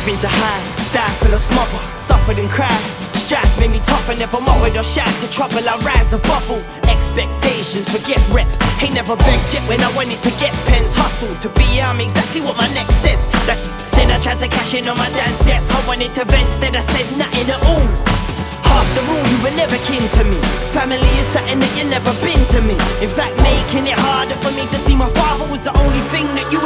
Nothing to hide, stifle or smother, suffered and cried. Strife made me tough and never mocked or shy to trouble. I rise above all expectations, forget rep. Ain't never begged yet when I wanted to get pens. Hustle to be I'm exactly what my neck says. That said I tried to cash in on my dad's death. I wanted to vent, instead I said nothing at all. After all, you were never kin to me. Family is something that you never been to me. In fact, making it harder for me to see my father was the only thing that you